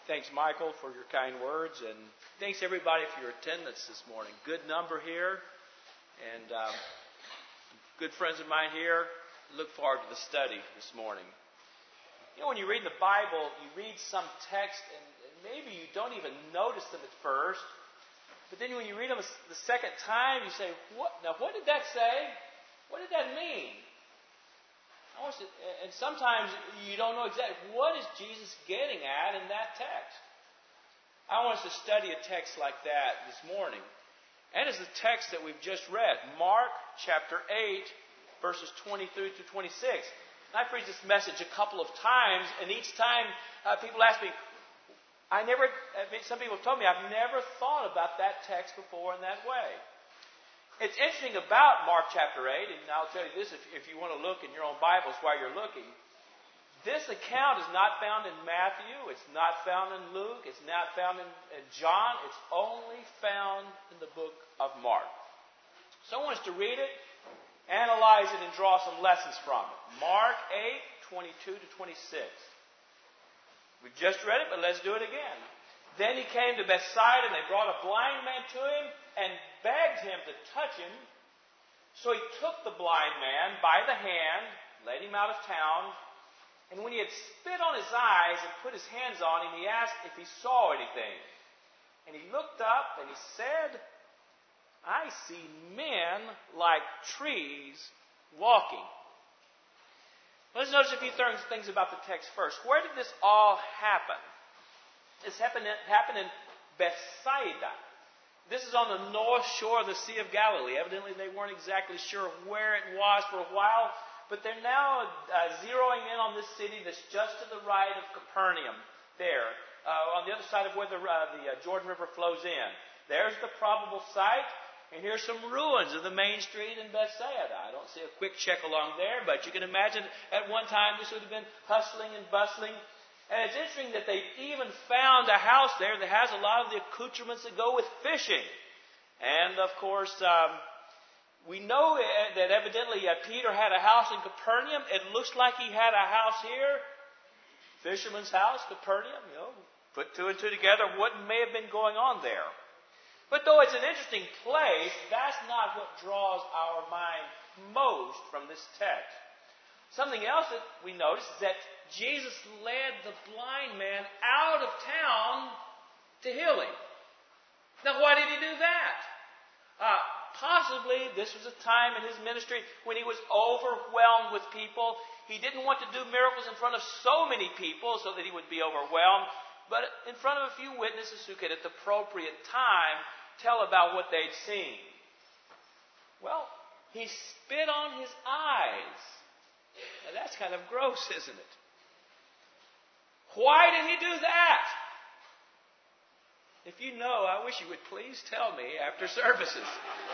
Thanks, Michael, for your kind words, and thanks everybody for your attendance this morning. Good number here, and good friends of mine here. Look forward to the study this morning. You know, when you read the Bible, you read some text, and maybe you don't even notice them at first, but then when you read them the second time, you say, "What? Now, what did that say? What did that mean?" And sometimes you don't know exactly what is Jesus getting at in that text. I want us to study a text like that this morning. And it's the text that we've just read, Mark chapter 8, verses 23 to 26. And I preached this message a couple of times, and each time people ask me, some people have told me, I've never thought about that text before in that way. It's interesting about Mark chapter 8, and I'll tell you this if you want to look in your own Bibles while you're looking. This account is not found in Matthew, it's not found in Luke, it's not found in John, it's only found in the book of Mark. So I want us to read it, analyze it, and draw some lessons from it. Mark 8, 22 to 26. We've just read it, but let's do it again. Then he came to Bethsaida, and they brought a blind man to him and begged him to touch him. So he took the blind man by the hand, led him out of town, and when he had spit on his eyes and put his hands on him, he asked if he saw anything. And he looked up and he said, "I see men like trees walking." Let's notice a few things about the text first. Where did this all happen? This happened in Bethsaida. This is on the north shore of the Sea of Galilee. Evidently, they weren't exactly sure where it was for a while, but they're now zeroing in on this city that's just to the right of Capernaum, there, on the other side of where the Jordan River flows in. There's the probable site, and here's some ruins of the main street in Bethsaida. I don't see a quick check along there, but you can imagine at one time this would have been hustling and bustling. And it's interesting that they even found a house there that has a lot of the accoutrements that go with fishing. And, of course, we know that evidently Peter had a house in Capernaum. It looks like he had a house here. Fisherman's house, Capernaum. Put two and two together, what may have been going on there. But though it's an interesting place, that's not what draws our mind most from this text. Something else that we notice is that Jesus led the blind man out of town to heal him. Now, why did he do that? Possibly this was a time in his ministry when he was overwhelmed with people. He didn't want to do miracles in front of so many people so that he would be overwhelmed, but in front of a few witnesses who could at the appropriate time tell about what they'd seen. Well, he spit on his eyes. Now, that's kind of gross, isn't it? Why did he do that? If you know, I wish you would please tell me after services.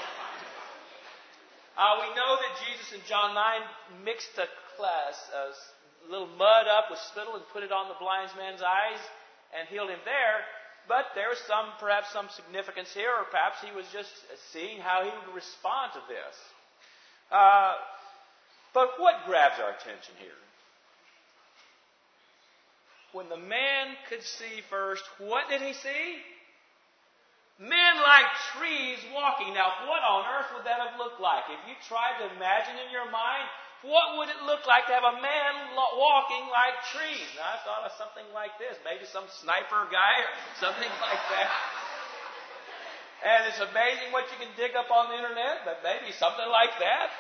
We know that Jesus in John 9 mixed a little mud up with spittle and put it on the blind man's eyes and healed him there. But there was perhaps some significance here, or perhaps he was just seeing how he would respond to this. But what grabs our attention here? When the man could see first, what did he see? Men like trees walking. Now, what on earth would that have looked like? If you tried to imagine in your mind, what would it look like to have a man walking like trees? Now, I thought of something like this. Maybe some sniper guy or something like that. And it's amazing what you can dig up on the internet, but maybe something like that.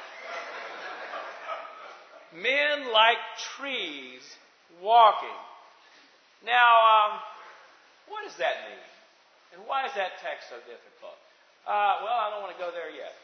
Men like trees walking. Now, what does that mean? And why is that text so difficult? Well, I don't want to go there yet.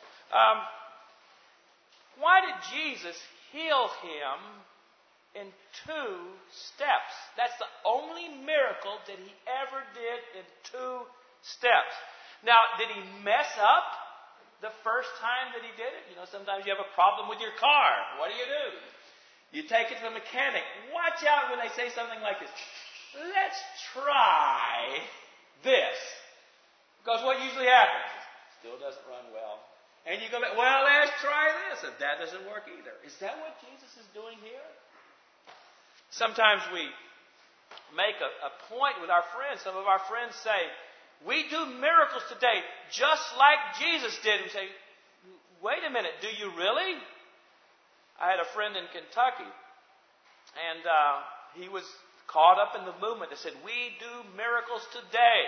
Why did Jesus heal him in 2 steps? That's the only miracle that he ever did in 2 steps. Now, did he mess up the first time that he did it? Sometimes you have a problem with your car. What do? You take it to the mechanic. Watch out when they say something like this. Let's try this. Because what usually happens? It still doesn't run well. And you go back, well, let's try this. And that doesn't work either. Is that what Jesus is doing here? Sometimes we make a point with our friends. Some of our friends say, we do miracles today just like Jesus did. We say, wait a minute, do you really? I had a friend in Kentucky, and he was caught up in the movement that said, we do miracles today.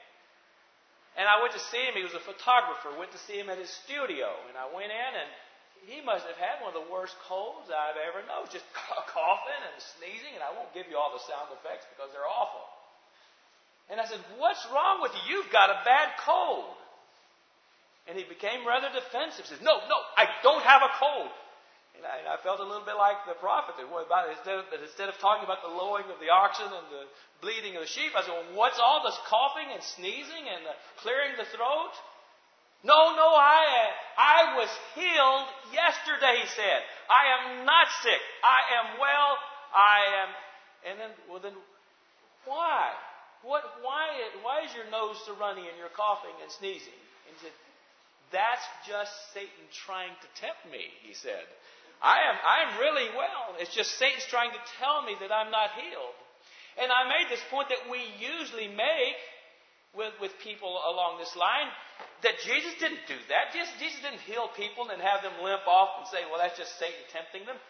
And I went to see him. He was a photographer. Went to see him at his studio. And I went in, and he must have had one of the worst colds I've ever known. Just coughing and sneezing. And I won't give you all the sound effects because they're awful. And I said, what's wrong with you? You've got a bad cold. And he became rather defensive. He says, no, I don't have a cold. And I felt a little bit like the prophet. Instead of talking about the lowing of the oxen and the bleating of the sheep, I said, well, what's all this coughing and sneezing and clearing the throat? No, I was healed yesterday, he said. I am not sick. I am well. And then why? Why is your nose so runny and you're coughing and sneezing? And he said, that's just Satan trying to tempt me, he said. I'm really well. It's just Satan's trying to tell me that I'm not healed. And I made this point that we usually make with people along this line, that Jesus didn't do that. Jesus didn't heal people and have them limp off and say, well, that's just Satan tempting them.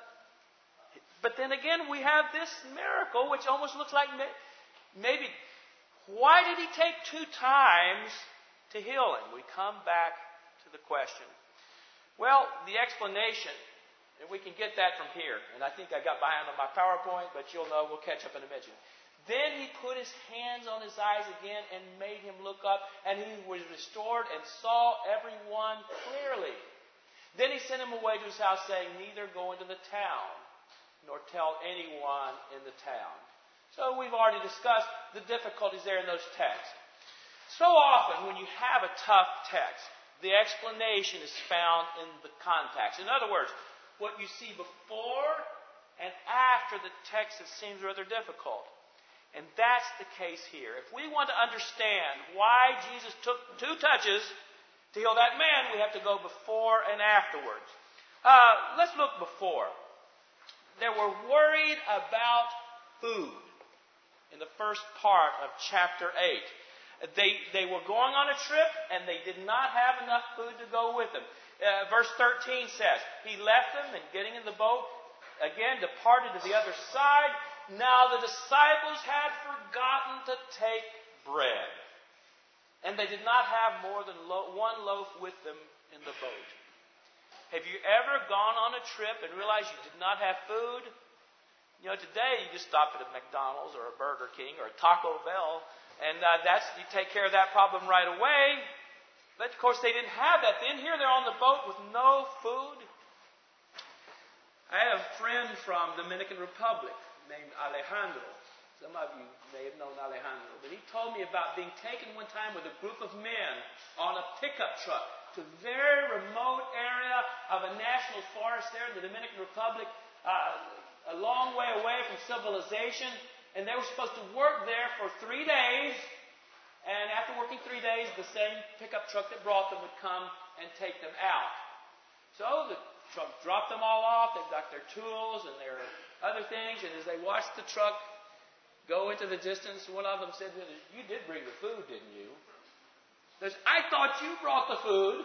But then again, we have this miracle, which almost looks like maybe, why did he take 2 times to heal him? We come back to the question. Well, the explanation, and we can get that from here. And I think I got behind on my PowerPoint, but you'll know, we'll catch up in a minute. Then he put his hands on his eyes again and made him look up, and he was restored and saw everyone clearly. Then he sent him away to his house, saying, neither go into the town, nor tell anyone in the town. So we've already discussed the difficulties there in those texts. So often when you have a tough text, the explanation is found in the context. In other words, what you see before and after the text, it seems rather difficult. And that's the case here. If we want to understand why Jesus took 2 touches to heal that man, we have to go before and afterwards. Let's look before. They were worried about food in the first part of chapter 8. They were going on a trip, and they did not have enough food to go with them. Verse 13 says, he left them, and getting in the boat, again departed to the other side. Now the disciples had forgotten to take bread, and they did not have more than 1 loaf with them in the boat. Have you ever gone on a trip and realized you did not have food? You know, today you just stop at a McDonald's or a Burger King or a Taco Bell, and you take care of that problem right away. But of course they didn't have that then. Here they're on the boat with no food. I had a friend from Dominican Republic named Alejandro. Some of you may have known Alejandro. But he told me about being taken one time with a group of men on a pickup truck to a very remote area of a national forest there in the Dominican Republic, a long way away from civilization. And they were supposed to work there for 3 days. And after working 3 days, the same pickup truck that brought them would come and take them out. So the truck dropped them all off. They got their tools and their other things. And as they watched the truck go into the distance, one of them said, you did bring the food, didn't you? He says, I thought you brought the food.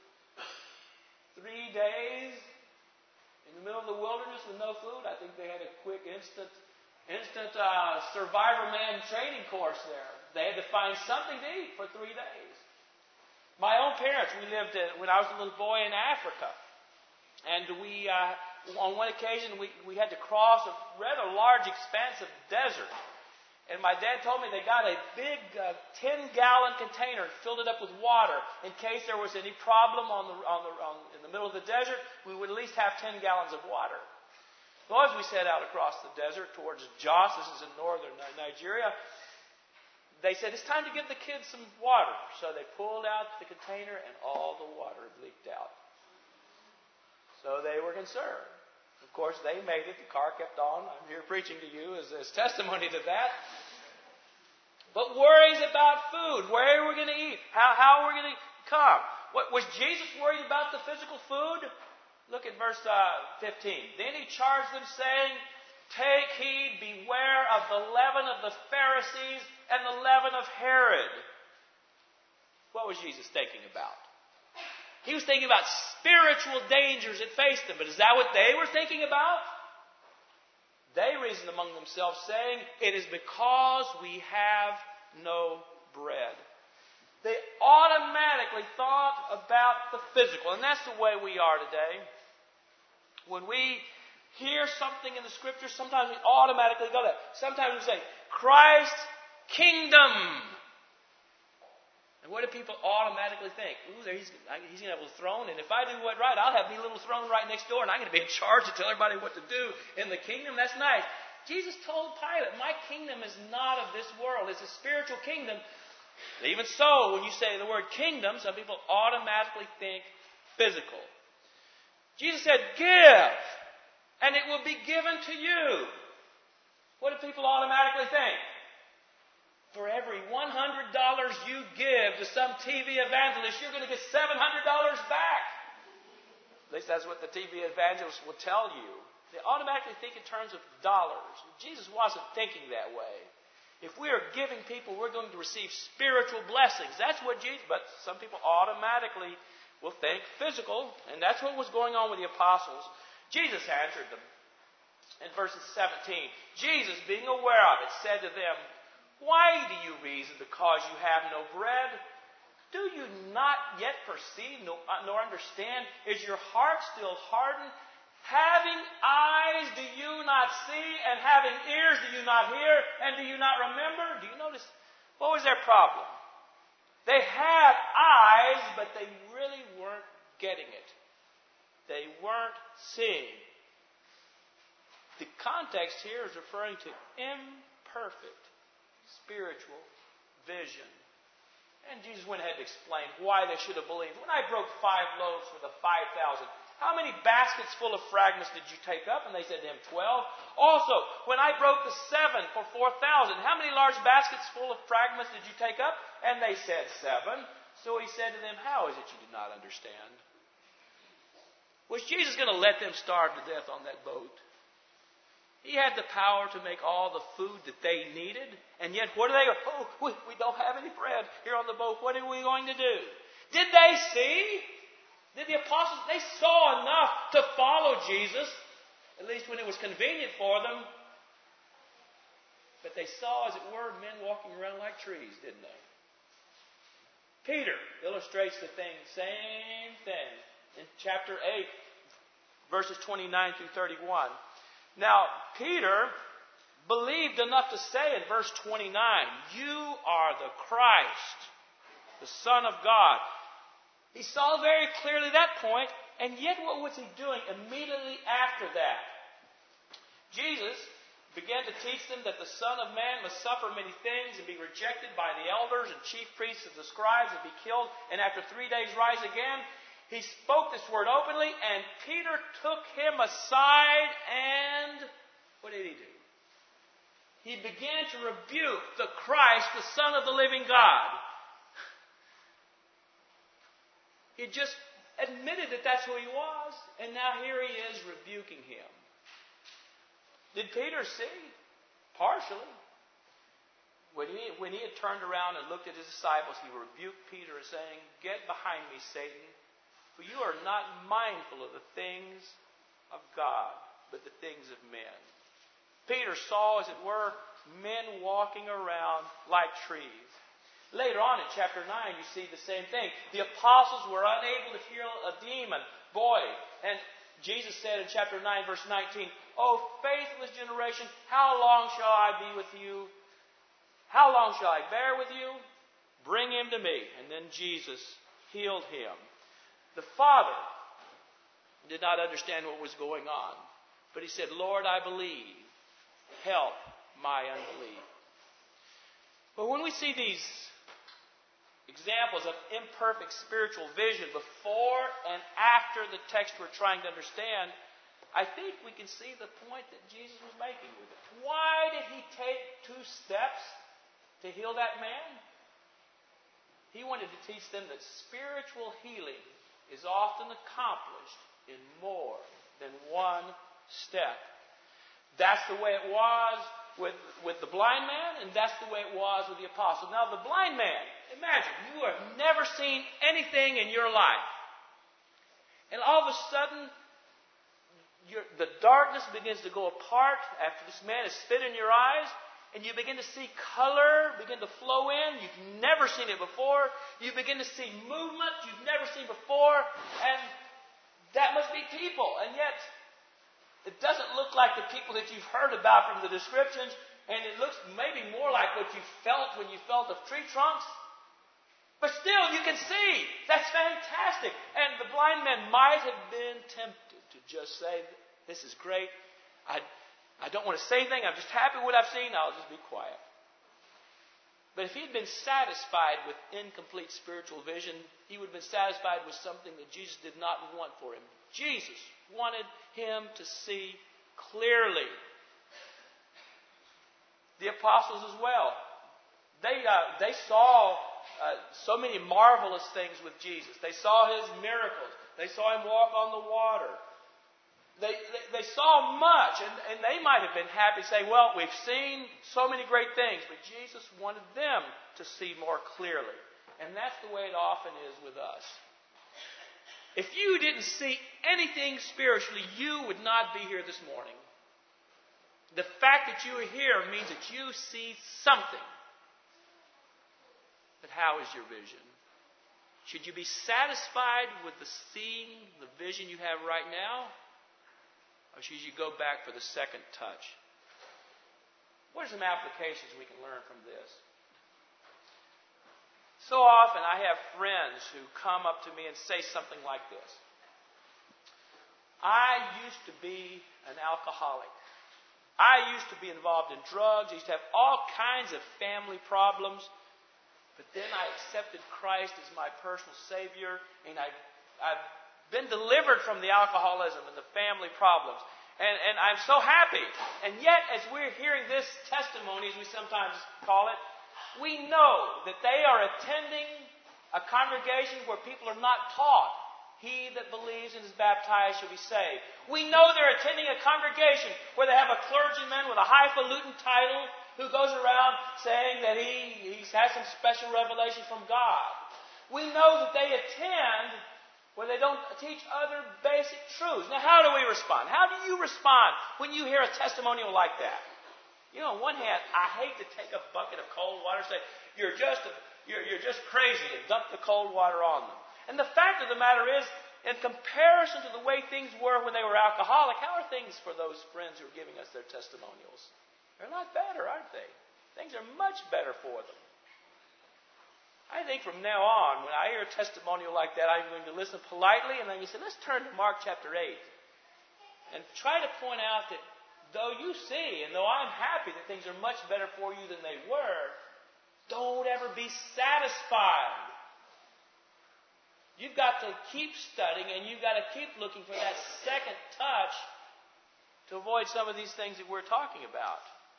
3 days in the middle of the wilderness with no food. I think they had a quick instant Survivor Man training course there. They had to find something to eat for 3 days. My own parents, we lived when I was a little boy in Africa. And we, on one occasion, we had to cross a rather large expanse of desert. And my dad told me they got a big 10-gallon container and filled it up with water in case there was any problem in the middle of the desert. We would at least have 10 gallons of water. So as we set out across the desert towards Jos, this is in northern Nigeria, they said, it's time to give the kids some water. So they pulled out the container and all the water leaked out. So they were concerned. Of course, they made it. The car kept on. I'm here preaching to you as testimony to that. But worries about food. Where are we going to eat? How are we going to come? Was Jesus worried about the physical food? Look at verse 15. Then he charged them, saying, Take heed, beware of the leaven of the Pharisees and the leaven of Herod. What was Jesus thinking about? He was thinking about spiritual dangers that faced them. But is that what they were thinking about? They reasoned among themselves, saying, it is because we have no bread. They automatically thought about the physical. And that's the way we are today. When we hear something in the Scriptures, sometimes we automatically go there. Sometimes we say, Christ's kingdom. And what do people automatically think? Ooh, he's going to have a throne, and if I do what right, I'll have me little throne right next door, and I'm going to be in charge to tell everybody what to do in the kingdom. That's nice. Jesus told Pilate, my kingdom is not of this world. It's a spiritual kingdom. Even so, when you say the word kingdom, some people automatically think physical. Jesus said, give, and it will be given to you. What do people automatically think? For every $100 you give to some TV evangelist, you're going to get $700 back. At least that's what the TV evangelist will tell you. They automatically think in terms of dollars. Jesus wasn't thinking that way. If we are giving people, we're going to receive spiritual blessings. That's what Jesus, but some people automatically will think physical, and that's what was going on with the apostles. Jesus answered them in verses 17. Jesus, being aware of it, said to them, why do you reason because you have no bread? Do you not yet perceive nor understand? Is your heart still hardened? Having eyes, do you not see? And having ears, do you not hear? And do you not remember? Do you notice? What was their problem? They had eyes, but they really weren't getting it. They weren't seeing. The context here is referring to imperfect spiritual vision. And Jesus went ahead and explained why they should have believed. When I broke 5 loaves for the 5,000, how many baskets full of fragments did you take up? And they said to him, 12. Also, when I broke the 7 for 4,000, how many large baskets full of fragments did you take up? And they said 7. So he said to them, how is it you do not understand? Was Jesus going to let them starve to death on that boat? He had the power to make all the food that they needed. And yet, what do they go? Oh, we don't have any bread here on the boat. What are we going to do? Did they see? Did the apostles? They saw enough to follow Jesus, at least when it was convenient for them. But they saw, as it were, men walking around like trees, didn't they? Peter illustrates the same thing in chapter 8, verses 29 through 31. Now, Peter believed enough to say in verse 29, you are the Christ, the Son of God. He saw very clearly that point, and yet what was he doing immediately after that? Jesus began to teach them that the Son of Man must suffer many things and be rejected by the elders and chief priests and the scribes and be killed, and after 3 days rise again. He spoke this word openly, and Peter took him aside, and what did he do? He began to rebuke the Christ, the Son of the living God. He just admitted that that's who he was, and now here he is rebuking him. Did Peter see? Partially. When he had turned around and looked at his disciples, he rebuked Peter, saying, get behind me, Satan. For you are not mindful of the things of God, but the things of men. Peter saw, as it were, men walking around like trees. Later on in chapter 9, you see the same thing. The apostles were unable to heal a demon. Boy, and Jesus said in chapter 9, verse 19, O faithless generation, how long shall I be with you? How long shall I bear with you? Bring him to me. And then Jesus healed him. The Father did not understand what was going on. But he said, Lord, I believe. Help my unbelief. But when we see these examples of imperfect spiritual vision before and after the text we're trying to understand, I think we can see the point that Jesus was making with it. Why did he take 2 steps to heal that man? He wanted to teach them that spiritual healing is often accomplished in more than 1 step. That's the way it was with the blind man, and that's the way it was with the apostle. Now, the blind man, imagine, you have never seen anything in your life. And all of a sudden, the darkness begins to go apart after this man is spit in your eyes, and you begin to see color begin to flow in. You've never seen it before. You begin to see movement you've never seen before, and that must be people. And yet, it doesn't look like the people that you've heard about from the descriptions, and it looks maybe more like what you felt when you felt of tree trunks. But still, you can see. That's fantastic. And the blind man might have been tempted to just say, this is great. I don't want to say anything. I'm just happy with what I've seen. I'll just be quiet. But if he had been satisfied with incomplete spiritual vision, he would have been satisfied with something that Jesus did not want for him. Jesus wanted him to see clearly. The apostles as well. They saw so many marvelous things with Jesus. They saw his miracles. They saw him walk on the water. They saw much, and they might have been happy to say, well, we've seen so many great things, but Jesus wanted them to see more clearly. And that's the way it often is with us. If you didn't see anything spiritually, you would not be here this morning. The fact that you are here means that you see something. But how is your vision? Should you be satisfied with the vision you have right now? Or should you go back for the second touch? What are some applications we can learn from this? So often I have friends who come up to me and say something like this. I used to be an alcoholic. I used to be involved in drugs. I used to have all kinds of family problems. But then I accepted Christ as my personal Savior, and I've been delivered from the alcoholism and the family problems. And I'm so happy. And yet, as we're hearing this testimony, as we sometimes call it, we know that they are attending a congregation where people are not taught, he that believes and is baptized shall be saved. We know they're attending a congregation where they have a clergyman with a highfalutin title who goes around saying that he has some special revelation from God. We know that they attend where they don't teach other basic truths. Now, how do we respond? How do you respond when you hear a testimonial like that? You know, on one hand, I hate to take a bucket of cold water and say, you're just crazy, and dump the cold water on them. And the fact of the matter is, in comparison to the way things were when they were alcoholic, how are things for those friends who are giving us their testimonials? They're not better, aren't they? Things are much better for them. I think from now on, when I hear a testimonial like that, I'm going to listen politely, and then you say, let's turn to Mark chapter 8 and try to point out that though you see, and though I'm happy that things are much better for you than they were, don't ever be satisfied. You've got to keep studying, and you've got to keep looking for that second touch to avoid some of these things that we're talking about.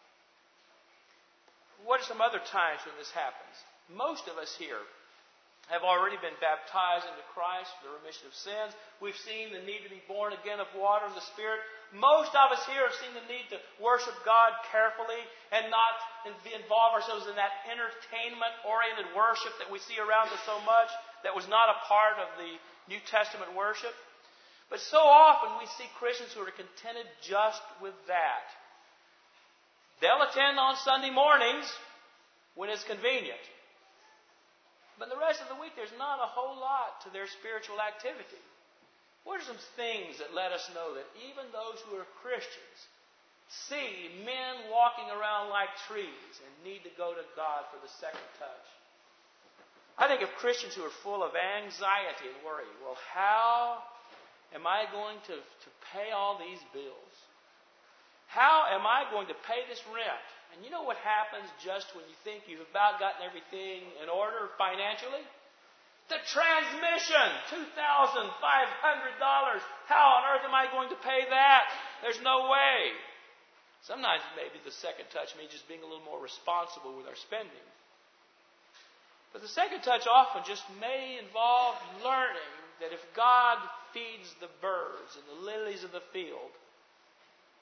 What are some other times when this happens? Most of us here have already been baptized into Christ for the remission of sins. We've seen the need to be born again of water and the Spirit. Most of us here have seen the need to worship God carefully and not involve ourselves in that entertainment-oriented worship that we see around us so much that was not a part of the New Testament worship. But so often we see Christians who are contented just with that. They'll attend on Sunday mornings when it's convenient. But the rest of the week, there's not a whole lot to their spiritual activity. What are some things that let us know that even those who are Christians see men walking around like trees and need to go to God for the second touch? I think of Christians who are full of anxiety and worry. Well, how am I going to pay all these bills? How am I going to pay this rent? And you know what happens just when you think you've about gotten everything in order financially? The transmission, $2,500. How on earth am I going to pay that? There's no way. Sometimes maybe the second touch means just being a little more responsible with our spending. But the second touch often just may involve learning that if God feeds the birds and the lilies of the field,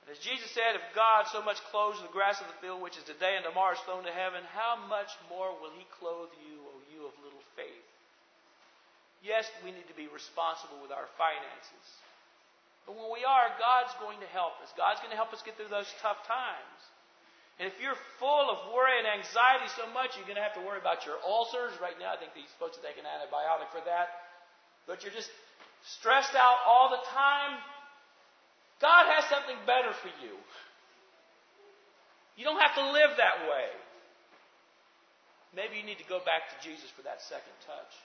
And as Jesus said, if God so much clothes the grass of the field, which is today and tomorrow is thrown to heaven, how much more will He clothe you, O you of little faith? Yes, we need to be responsible with our finances. But when we are, God's going to help us. God's going to help us get through those tough times. And if you're full of worry and anxiety so much, you're going to have to worry about your ulcers. Right now, I think you're supposed to take an antibiotic for that. But you're just stressed out all the time. God has something better for you. You don't have to live that way. Maybe you need to go back to Jesus for that second touch.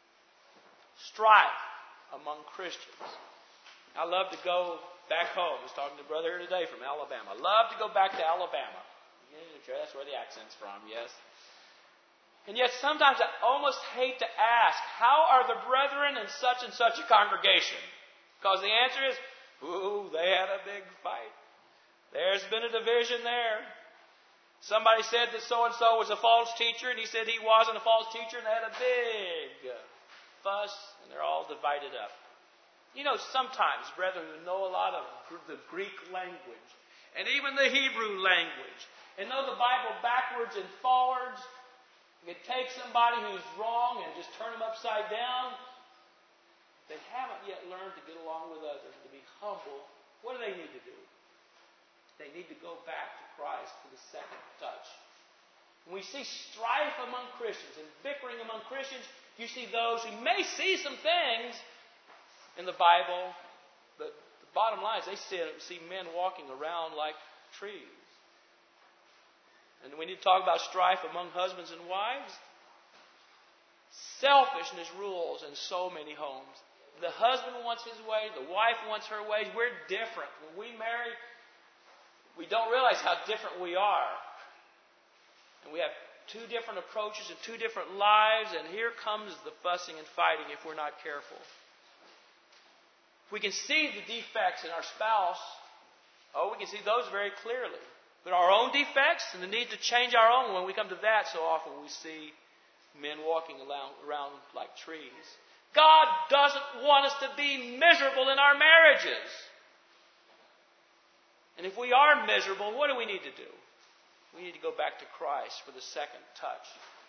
Strife among Christians. I love to go back home. I was talking to a brother here today from Alabama. I love to go back to Alabama. That's where the accent's from, yes. And yet sometimes I almost hate to ask, how are the brethren in such and such a congregation? Because the answer is, ooh, they had a big fight. There's been a division there. Somebody said that so-and-so was a false teacher, and he said he wasn't a false teacher, and they had a big fuss, and they're all divided up. You know, sometimes, brethren who know a lot of the Greek language, and even the Hebrew language, and know the Bible backwards and forwards, you can take somebody who's wrong and just turn them upside down. They haven't yet learned to get along with others, to be humble. What do they need to do? They need to go back to Christ for the second touch. When we see strife among Christians and bickering among Christians, you see those who may see some things in the Bible, but the bottom line is they see men walking around like trees. And we need to talk about strife among husbands and wives. Selfishness rules in so many homes. The husband wants his way, the wife wants her ways. We're different. When we marry, we don't realize how different we are. And we have two different approaches and two different lives, and here comes the fussing and fighting if we're not careful. We can see the defects in our spouse. We can see those very clearly. But our own defects and the need to change our own, when we come to that, so often we see men walking around like trees. God doesn't want us to be miserable in our marriages. And if we are miserable, what do we need to do? We need to go back to Christ for the second touch.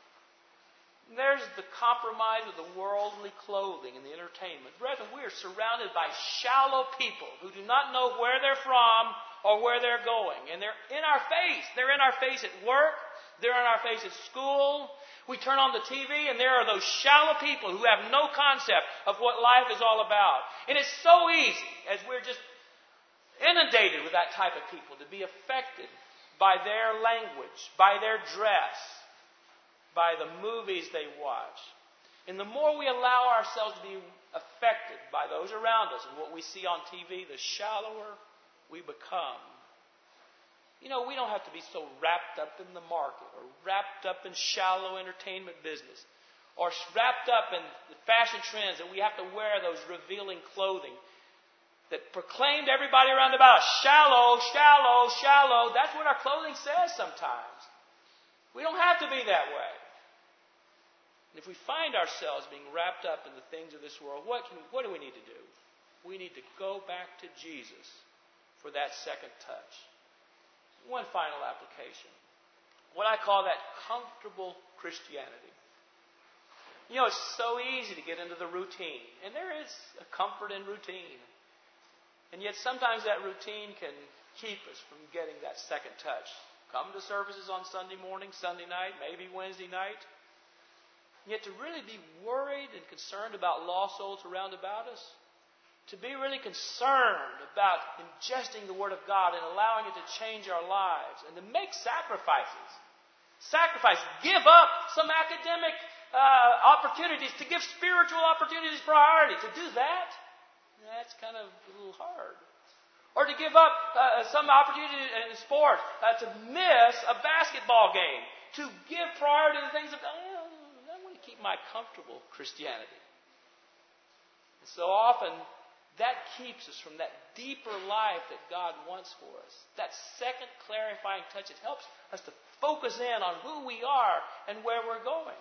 And there's the compromise of the worldly clothing and the entertainment. Brethren, we are surrounded by shallow people who do not know where they're from or where they're going. And they're in our face. They're in our face at work. They're in our face at school. We turn on the TV and there are those shallow people who have no concept of what life is all about. And it's so easy, as we're just inundated with that type of people, to be affected by their language, by their dress, by the movies they watch. And the more we allow ourselves to be affected by those around us and what we see on TV, the shallower we become. You know, we don't have to be so wrapped up in the market or wrapped up in shallow entertainment business or wrapped up in the fashion trends that we have to wear those revealing clothing that proclaimed everybody around about us, shallow, shallow, shallow. That's what our clothing says sometimes. We don't have to be that way. And if we find ourselves being wrapped up in the things of this world, what do we need to do? We need to go back to Jesus for that second touch. One final application. What I call that comfortable Christianity. You know, it's so easy to get into the routine. And there is a comfort in routine. And yet sometimes that routine can keep us from getting that second touch. Come to services on Sunday morning, Sunday night, maybe Wednesday night. And yet to really be worried and concerned about lost souls around about us, to be really concerned about ingesting the Word of God and allowing it to change our lives, and to make sacrifices. Give up some academic opportunities, to give spiritual opportunities priority. To do that, that's kind of a little hard. Or to give up some opportunity in sport, to miss a basketball game, to give priority to things of God. I want to keep my comfortable Christianity. And so often, that keeps us from that deeper life that God wants for us. That second clarifying touch, it helps us to focus in on who we are and where we're going.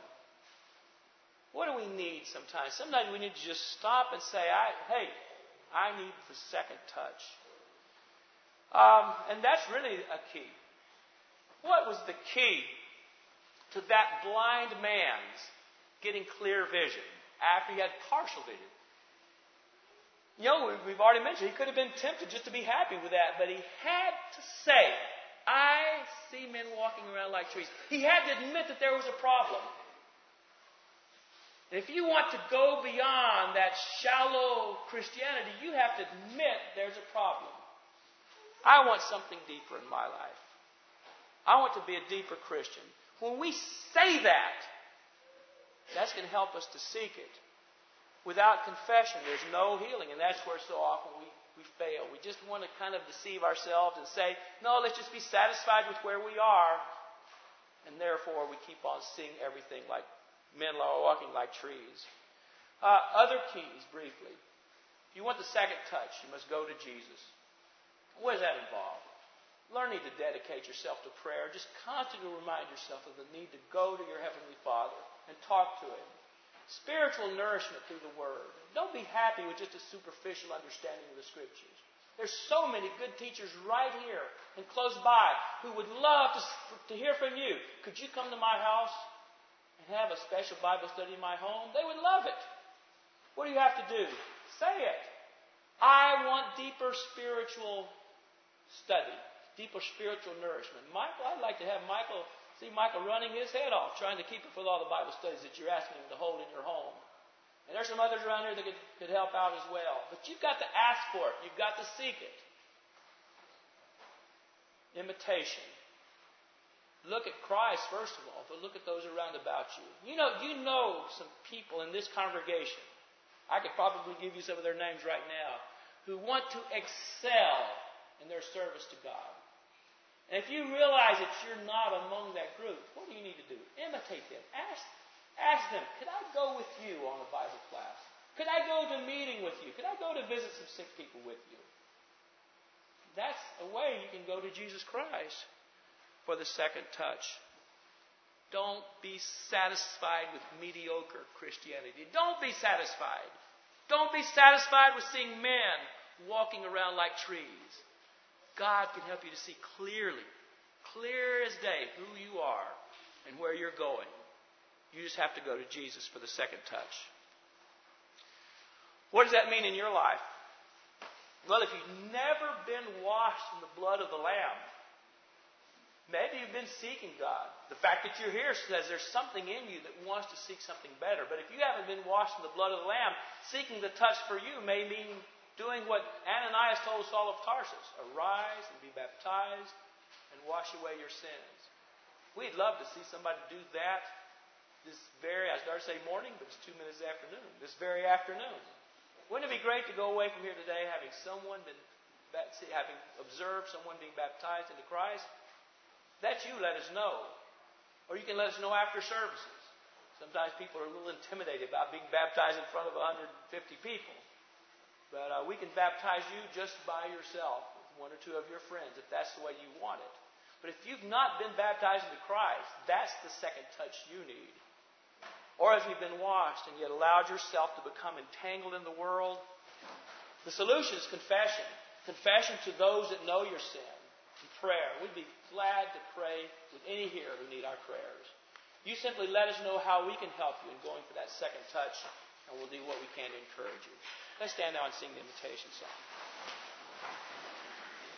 What do we need sometimes? Sometimes we need to just stop and say, I need the second touch. And that's really a key. What was the key to that blind man's getting clear vision after he had partial vision? You know, we've already mentioned he could have been tempted just to be happy with that, but he had to say, I see men walking around like trees. He had to admit that there was a problem. And if you want to go beyond that shallow Christianity, you have to admit there's a problem. I want something deeper in my life. I want to be a deeper Christian. When we say that, that's going to help us to seek it. Without confession, there's no healing. And that's where so often we fail. We just want to kind of deceive ourselves and say, no, let's just be satisfied with where we are. And therefore, we keep on seeing everything like men walking like trees. Other keys, briefly. If you want the second touch, you must go to Jesus. What does that involve? Learning to dedicate yourself to prayer. Just constantly remind yourself of the need to go to your Heavenly Father and talk to Him. Spiritual nourishment through the Word. Don't be happy with just a superficial understanding of the Scriptures. There's so many good teachers right here and close by who would love to hear from you. Could you come to my house and have a special Bible study in my home? They would love it. What do you have to do? Say it. I want deeper spiritual study, deeper spiritual nourishment. Michael, I'd like to have see Michael running his head off, trying to keep up with all the Bible studies that you're asking him to hold in your home. And there's some others around here that could help out as well. But you've got to ask for it. You've got to seek it. Imitation. Look at Christ, first of all, but look at those around about you. You know some people in this congregation, I could probably give you some of their names right now, who want to excel in their service to God. And if you realize that you're not among that group, what do you need to do? Imitate them. Ask them, could I go with you on a Bible class? Could I go to a meeting with you? Could I go to visit some sick people with you? That's a way you can go to Jesus Christ for the second touch. Don't be satisfied with mediocre Christianity. Don't be satisfied. Don't be satisfied with seeing men walking around like trees. God can help you to see clearly, clear as day, who you are and where you're going. You just have to go to Jesus for the second touch. What does that mean in your life? Well, if you've never been washed in the blood of the Lamb, maybe you've been seeking God. The fact that you're here says there's something in you that wants to seek something better. But if you haven't been washed in the blood of the Lamb, seeking the touch for you may mean doing what Ananias told Saul of Tarsus. Arise and be baptized and wash away your sins. We'd love to see somebody do that I started to say morning, but it's 2 minutes afternoon. This very afternoon. Wouldn't it be great to go away from here today having observed someone being baptized into Christ? That's you, let us know. Or you can let us know after services. Sometimes people are a little intimidated about being baptized in front of 150 people. But we can baptize you just by yourself with one or two of your friends if that's the way you want it. But if you've not been baptized into Christ, that's the second touch you need. Or as you've been washed and yet allowed yourself to become entangled in the world, the solution is confession. Confession to those that know your sin. And prayer. We'd be glad to pray with any here who need our prayers. You simply let us know how we can help you in going for that second touch, and we'll do what we can to encourage you. Let's stand now and sing the invitation song.